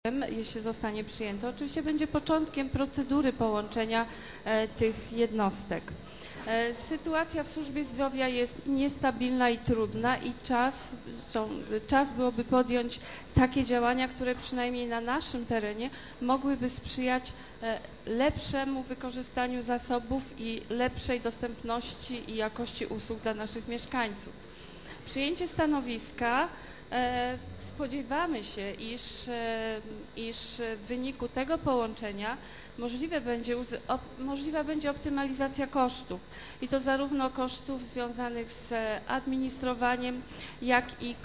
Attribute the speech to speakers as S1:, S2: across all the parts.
S1: jeśli zostanie przyjęte, oczywiście będzie początkiem procedury połączenia tych jednostek. Sytuacja w służbie zdrowia jest niestabilna i trudna i czas byłoby podjąć takie działania, które przynajmniej na naszym terenie mogłyby sprzyjać lepszemu wykorzystaniu zasobów i lepszej dostępności i jakości usług dla naszych mieszkańców. Przyjęcie stanowiska spodziewamy się, iż w wyniku tego połączenia możliwa będzie optymalizacja kosztów i to zarówno kosztów związanych z administrowaniem, jak i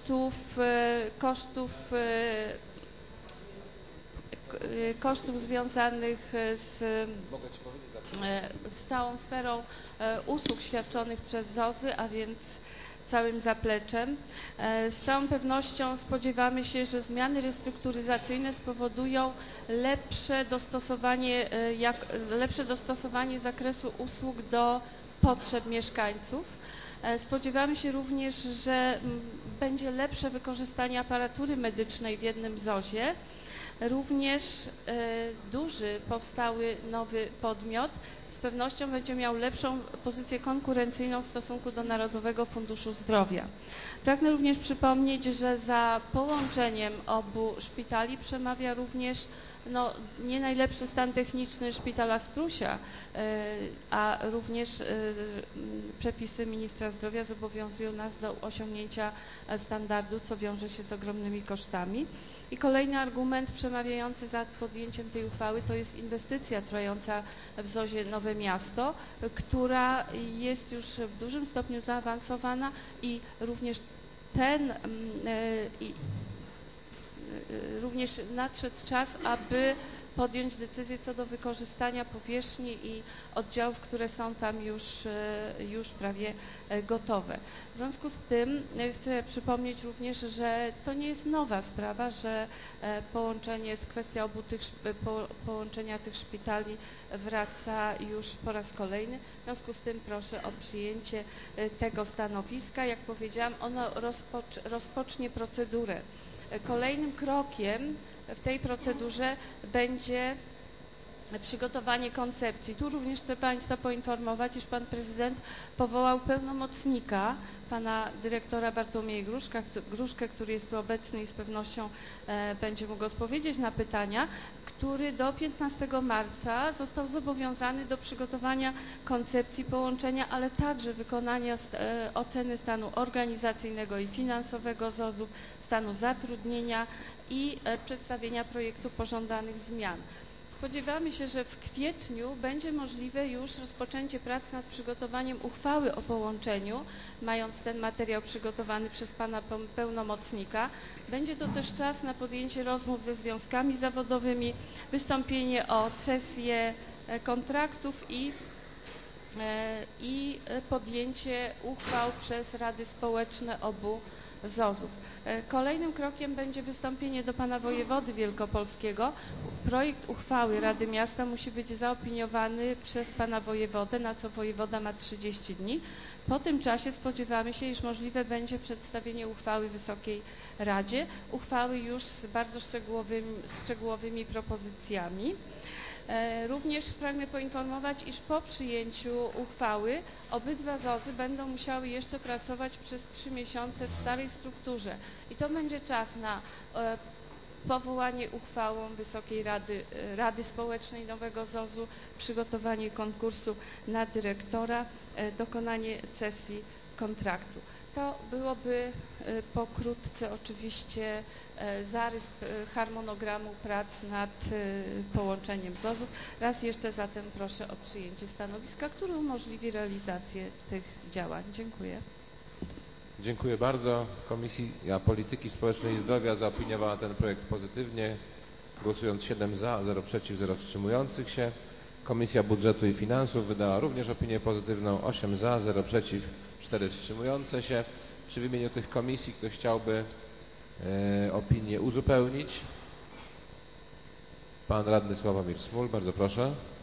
S1: kosztów związanych z całą sferą usług świadczonych przez ZOZ-y, a więc całym zapleczem. Z całą pewnością spodziewamy się, że zmiany restrukturyzacyjne spowodują lepsze dostosowanie zakresu usług do potrzeb mieszkańców. Spodziewamy się również, że będzie lepsze wykorzystanie aparatury medycznej w jednym ZOZ-ie. Również duży powstały nowy podmiot z pewnością będzie miał lepszą pozycję konkurencyjną w stosunku do Narodowego Funduszu Zdrowia. Pragnę również przypomnieć, że za połączeniem obu szpitali przemawia również nie najlepszy stan techniczny szpitala Strusia, a również przepisy ministra zdrowia zobowiązują nas do osiągnięcia standardu, co wiąże się z ogromnymi kosztami. I kolejny argument przemawiający za podjęciem tej uchwały to jest inwestycja trwająca w ZOZ-ie Nowe Miasto, która jest już w dużym stopniu zaawansowana i również nadszedł czas, aby podjąć decyzję co do wykorzystania powierzchni i oddziałów, które są tam już prawie gotowe. W związku z tym chcę przypomnieć również, że to nie jest nowa sprawa, że kwestia połączenia tych szpitali wraca już po raz kolejny. W związku z tym proszę o przyjęcie tego stanowiska. Jak powiedziałam, ono rozpocznie procedurę. Kolejnym krokiem w tej procedurze będzie przygotowanie koncepcji. Tu również chcę Państwa poinformować, iż Pan Prezydent powołał pełnomocnika, Pana Dyrektora Bartłomieja Gruszkę, który jest tu obecny i z pewnością będzie mógł odpowiedzieć na pytania, który do 15 marca został zobowiązany do przygotowania koncepcji połączenia, ale także wykonania oceny stanu organizacyjnego i finansowego ZOZ-ów, stanu zatrudnienia i przedstawienia projektu pożądanych zmian. Spodziewamy się, że w kwietniu będzie możliwe już rozpoczęcie prac nad przygotowaniem uchwały o połączeniu, mając ten materiał przygotowany przez Pana pełnomocnika. Będzie to też czas na podjęcie rozmów ze związkami zawodowymi, wystąpienie o cesję kontraktów i podjęcie uchwał przez rady społeczne obu ZOZ-ów. Kolejnym krokiem będzie wystąpienie do Pana Wojewody Wielkopolskiego. Projekt uchwały Rady Miasta musi być zaopiniowany przez Pana Wojewodę, na co wojewoda ma 30 dni. Po tym czasie spodziewamy się, iż możliwe będzie przedstawienie uchwały Wysokiej Radzie, uchwały już z bardzo szczegółowymi propozycjami. Również pragnę poinformować, iż po przyjęciu uchwały obydwa ZOZ-y będą musiały jeszcze pracować przez 3 miesiące w starej strukturze i to będzie czas na powołanie uchwałą Wysokiej Rady Społecznej nowego ZOZ-u, przygotowanie konkursu na dyrektora, dokonanie cesji kontraktu. To byłoby pokrótce oczywiście zarys harmonogramu prac nad połączeniem ZOZ-ów. Raz jeszcze zatem proszę o przyjęcie stanowiska, które umożliwi realizację tych działań. Dziękuję.
S2: Dziękuję bardzo. Komisja Polityki Społecznej i Zdrowia zaopiniowała ten projekt pozytywnie, głosując 7 za, 0 przeciw, 0 wstrzymujących się. Komisja Budżetu i Finansów wydała również opinię pozytywną, 8 za, 0 przeciw, 4 wstrzymujące się. Czy w imieniu tych komisji ktoś chciałby opinię uzupełnić? Pan radny Sławomir Smul, bardzo proszę.